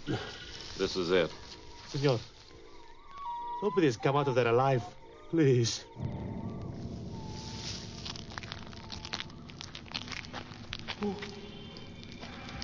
This is it. Senor, nobody has come out of there alive. Please. Oh.